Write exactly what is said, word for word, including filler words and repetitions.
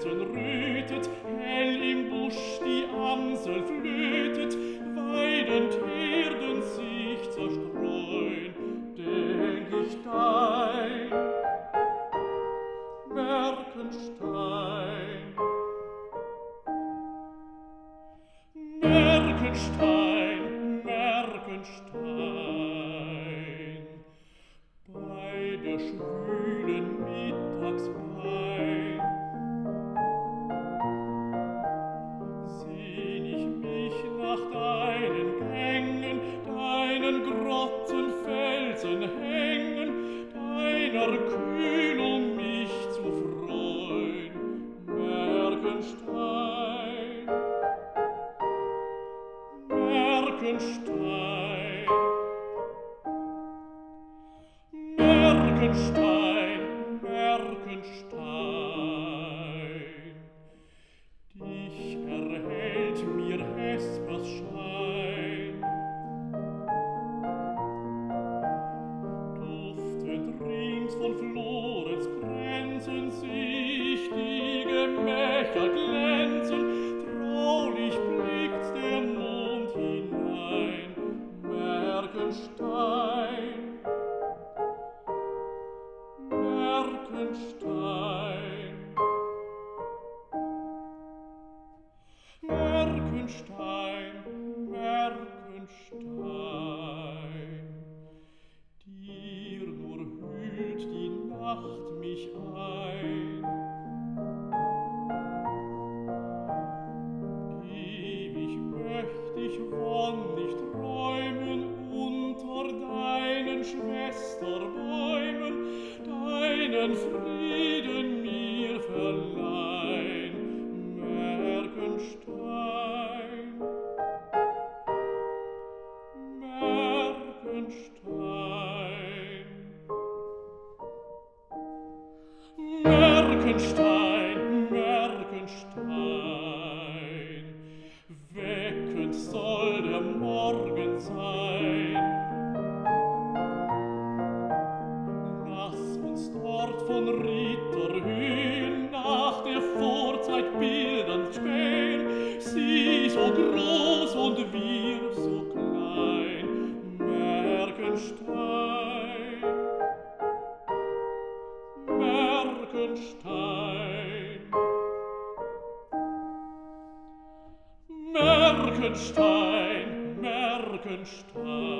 Felsen rötet, hell im Busch die Amsel flötet, Weiden, Herden sich zerstreuen, denk ich dein Merkenstein. Merkenstein, Merkenstein, bei der schwülen Mittagspein sehn ich mich nach deinen Gängen, deinen Grotten, Felsen, Hängen, deiner Kühlung mich zu freuen, Merkenstein, Merkenstein, Merkenstein, Merkenstein, dich erhellt mir Hespers Schein. Duftend rings von Florenz Grenzen sieh ich die Gemächer glänzen, traulich blickt der Mond hinein, Merkenstein, Merkenstein, Merkenstein, Merkenstein, dir nur hüllt die Nacht mich ein. Ewig möcht ich wonnig träumen unter deinen Schwesterbäumen, deinen Frieden mir verleihn, Merkenstein, Merkenstein, Merkenstein, Merkenstein, weckend soll der Morgen sein. Lass uns dort von Ritterhöhen nach der Vorzeit Bildern spähen, sie so groß und wir so klein, Merkenstein, Merkenstein, Merkenstein, Merkenstein.